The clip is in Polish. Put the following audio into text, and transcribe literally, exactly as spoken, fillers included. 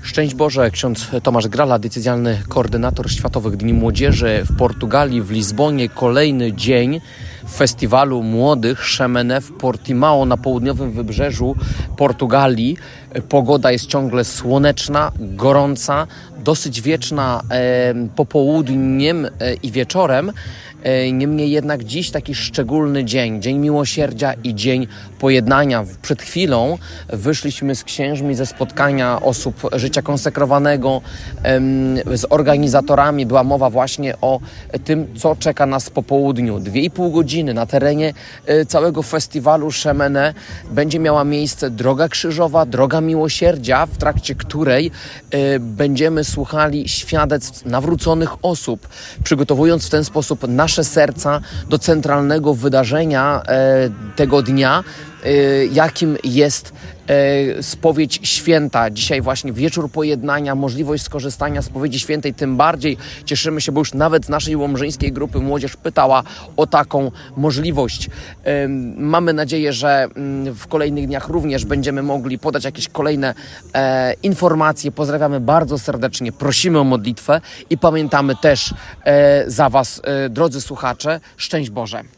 Szczęść Boże, ksiądz Tomasz Grala, decyzjalny koordynator Światowych Dni Młodzieży w Portugalii, w Lizbonie. Kolejny dzień festiwalu młodych Chemene w Portimao na południowym wybrzeżu Portugalii. Pogoda jest ciągle słoneczna, gorąca, dosyć wieczna e, popołudniem e, i wieczorem. E, niemniej jednak dziś taki szczególny dzień, dzień miłosierdzia i dzień pojednania. Przed chwilą wyszliśmy z księżmi ze spotkania osób życia konsekrowanego, e, z organizatorami. Była mowa właśnie o tym, co czeka nas po południu. Dwie i pół godziny na terenie e, całego festiwalu Chemene będzie miała miejsce droga krzyżowa, droga miłosierdzia, w trakcie której e, będziemy słuchali świadectw nawróconych osób, przygotowując w ten sposób nasze serca do centralnego wydarzenia e, tego dnia, e, jakim jest e, spowiedź święta. Dzisiaj właśnie wieczór pojednania, możliwość skorzystania z spowiedzi świętej. Tym bardziej cieszymy się, bo już nawet z naszej łomżyńskiej grupy młodzież pytała o taką możliwość. E, mamy nadzieję, że m, w kolejnych dniach również będziemy mogli podać jakieś kolejne e, informacje. Pozdrawiamy bardzo serdecznie, prosimy o modlitwę i pamiętamy też e, za Was, e, drodzy słuchacze. Szczęść Boże.